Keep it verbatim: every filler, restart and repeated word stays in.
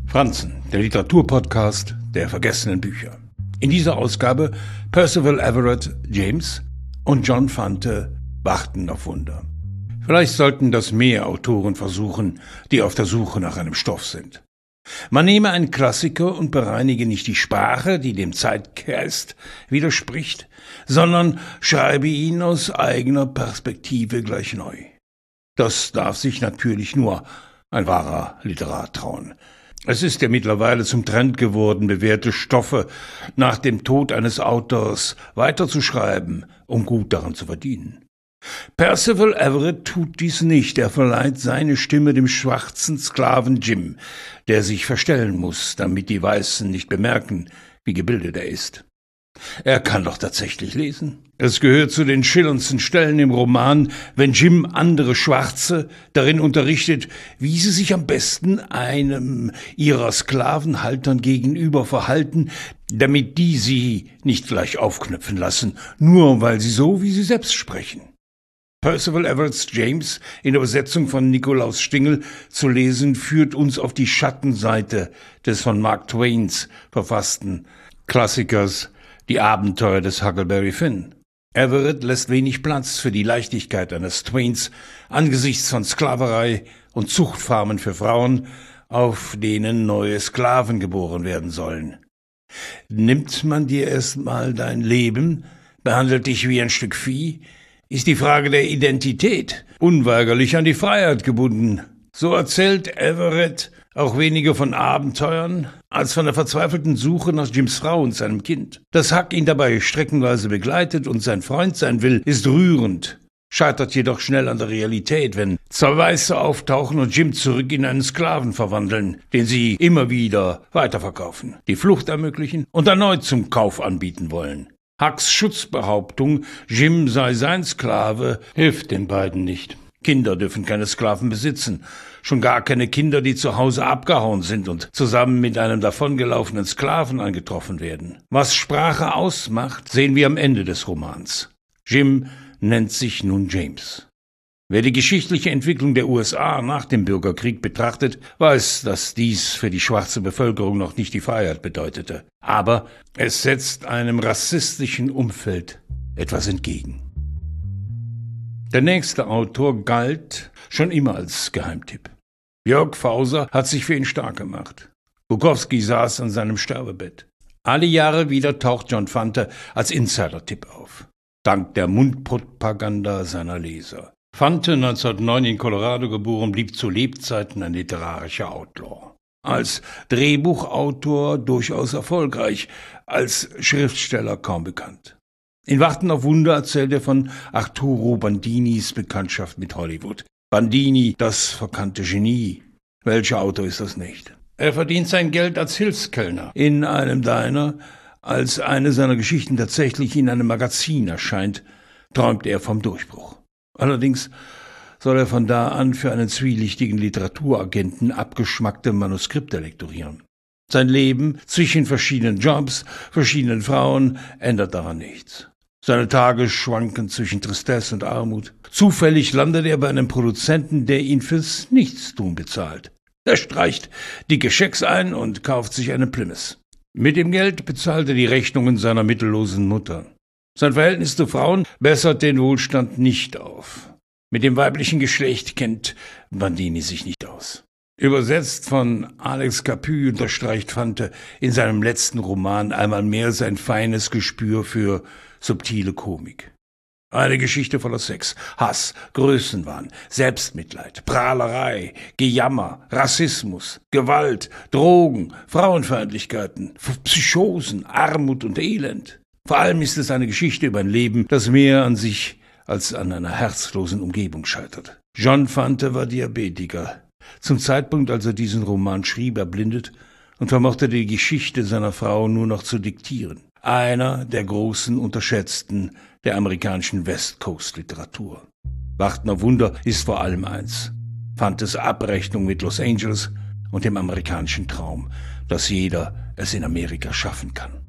Franzen, der Literaturpodcast der vergessenen Bücher. In dieser Ausgabe Percival Everett James und John Fante warten auf Wunder. Vielleicht sollten das mehr Autoren versuchen, die auf der Suche nach einem Stoff sind. Man nehme einen Klassiker und bereinige nicht die Sprache, die dem Zeitgeist widerspricht, sondern schreibe ihn aus eigener Perspektive gleich neu. Das darf sich natürlich nur ein wahrer Literat trauen. Es ist ja mittlerweile zum Trend geworden, bewährte Stoffe nach dem Tod eines Autors weiterzuschreiben, um gut daran zu verdienen. Percival Everett tut dies nicht. Er verleiht seine Stimme dem schwarzen Sklaven Jim, der sich verstellen muss, damit die Weißen nicht bemerken, wie gebildet er ist. Er kann doch tatsächlich lesen. Es gehört zu den schillerndsten Stellen im Roman, wenn Jim andere Schwarze darin unterrichtet, wie sie sich am besten einem ihrer Sklavenhaltern gegenüber verhalten, damit die sie nicht gleich aufknöpfen lassen, nur weil sie so wie sie selbst sprechen. Percival Everett James in der Übersetzung von Nikolaus Stingel zu lesen, führt uns auf die Schattenseite des von Mark Twains verfassten Klassikers Die Abenteuer des Huckleberry Finn. Everett lässt wenig Platz für die Leichtigkeit eines Twains angesichts von Sklaverei und Zuchtfarmen für Frauen, auf denen neue Sklaven geboren werden sollen. Nimmt man dir erstmal dein Leben, behandelt dich wie ein Stück Vieh, ist die Frage der Identität unweigerlich an die Freiheit gebunden. So erzählt Everett auch weniger von Abenteuern als von der verzweifelten Suche nach Jims Frau und seinem Kind. Dass Huck ihn dabei streckenweise begleitet und sein Freund sein will, ist rührend, scheitert jedoch schnell an der Realität, wenn zwei Weiße auftauchen und Jim zurück in einen Sklaven verwandeln, den sie immer wieder weiterverkaufen, die Flucht ermöglichen und erneut zum Kauf anbieten wollen. Hucks Schutzbehauptung, Jim sei sein Sklave, hilft den beiden nicht. Kinder dürfen keine Sklaven besitzen, schon gar keine Kinder, die zu Hause abgehauen sind und zusammen mit einem davongelaufenen Sklaven angetroffen werden. Was Sprache ausmacht, sehen wir am Ende des Romans. Jim nennt sich nun James. Wer die geschichtliche Entwicklung der U S A nach dem Bürgerkrieg betrachtet, weiß, dass dies für die schwarze Bevölkerung noch nicht die Freiheit bedeutete. Aber es setzt einem rassistischen Umfeld etwas entgegen. Der nächste Autor galt schon immer als Geheimtipp. Jörg Fauser hat sich für ihn stark gemacht. Bukowski saß an seinem Sterbebett. Alle Jahre wieder taucht John Fante als Insider-Tipp auf, dank der Mundpropaganda seiner Leser. Fante, neunzehnhundertneun in Colorado geboren, blieb zu Lebzeiten ein literarischer Outlaw. Als Drehbuchautor durchaus erfolgreich, als Schriftsteller kaum bekannt. In Warten auf Wunder erzählt er von Arturo Bandinis Bekanntschaft mit Hollywood. Bandini, das verkannte Genie. Welcher Autor ist das nicht? Er verdient sein Geld als Hilfskellner in einem Diner. Als eine seiner Geschichten tatsächlich in einem Magazin erscheint, träumt er vom Durchbruch. Allerdings soll er von da an für einen zwielichtigen Literaturagenten abgeschmackte Manuskripte lektorieren. Sein Leben zwischen verschiedenen Jobs, verschiedenen Frauen ändert daran nichts. Seine Tage schwanken zwischen Tristesse und Armut. Zufällig landet er bei einem Produzenten, der ihn fürs Nichtstun bezahlt. Er streicht dicke Schecks ein und kauft sich einen Plymouth. Mit dem Geld bezahlt er die Rechnungen seiner mittellosen Mutter. Sein Verhältnis zu Frauen bessert den Wohlstand nicht auf. Mit dem weiblichen Geschlecht kennt Bandini sich nicht aus. Übersetzt von Alex Capu unterstreicht Fante in seinem letzten Roman einmal mehr sein feines Gespür für subtile Komik. Eine Geschichte voller Sex, Hass, Größenwahn, Selbstmitleid, Prahlerei, Gejammer, Rassismus, Gewalt, Drogen, Frauenfeindlichkeiten, Psychosen, Armut und Elend. Vor allem ist es eine Geschichte über ein Leben, das mehr an sich als an einer herzlosen Umgebung scheitert. John Fante war Diabetiker. Zum Zeitpunkt, als er diesen Roman schrieb, erblindet und vermochte die Geschichte seiner Frau nur noch zu diktieren. Einer der großen Unterschätzten der amerikanischen West Coast Literatur. Warten auf Wunder ist vor allem eins: Fantes Abrechnung mit Los Angeles und dem amerikanischen Traum, dass jeder es in Amerika schaffen kann.